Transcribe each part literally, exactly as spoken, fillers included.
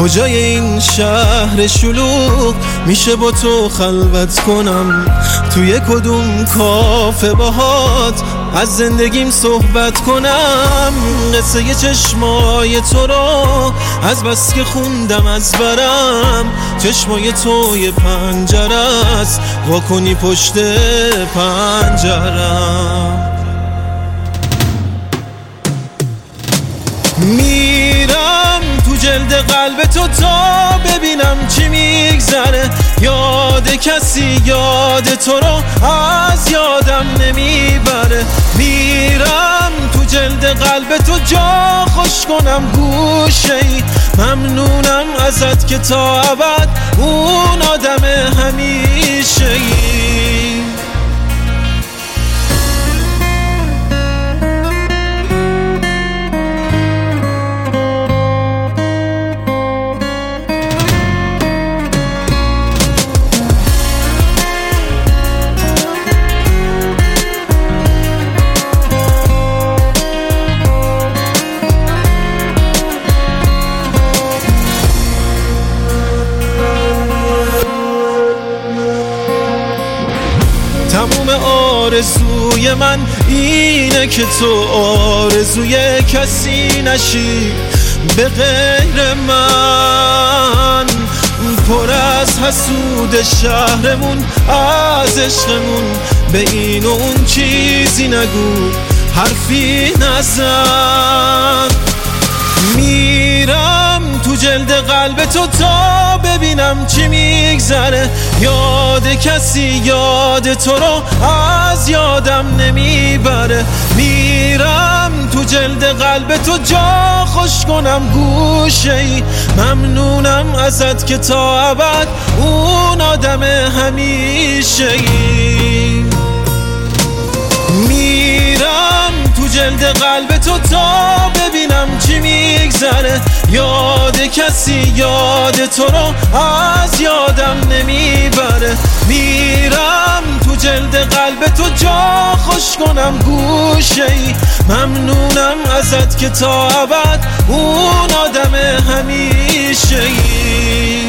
کجای این شهر شلوغ میشه با تو خلوت کنم؟ توی کدوم کافه باهات از زندگیم صحبت کنم؟ قصه چشمای تو رو از بس که خوندم از برم، چشمای توی پنجره است وا کنی پشت پنجرم. میرم تو جلد قلب تو تا ببینم چی میگذره، یاد کسی یاد تو رو از یادم نمیبره. میرم تو جلد قلب تو جا خوش کنم گوشه ای، ممنونم ازت که تا ابد اون آدم همیشه ای. تموم آرزوی من اینه که تو آرزوی کسی نشی به غیر من. پر از حسود شهرمون از عشقمون، به این و اون چیزی نگو حرفی نزن. میرم تو جلد قلب تو تا ببینم چی میگذره، یاد کسی یاد تو رو از یادم نمیبره. میرم تو جلد قلب تو جا خوش کنم گوشه ای، ممنونم ازت که تا ابد اون آدم همیشه ای. میرم تو جلد قلب تو تا ببینم چی میگذره، یاد کسی یاد تو رو از یادم نمیبره. میرم تو جلد قلب تو جا خوش کنم گوشه ای، ممنونم ازت که تا ابد اون آدم همیشه ای.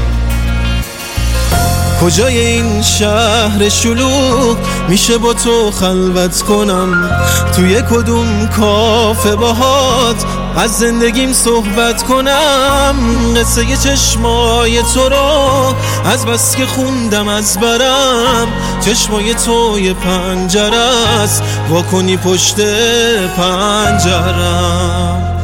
کجای این شهر شلوغ میشه با تو خلوت کنم؟ توی کدوم کافه باهات از زندگیم صحبت کنم؟ قصه چشمای تو رو از بس که خوندم از برم، چشمای توی پنجره است وا کنی پشت پنجرم.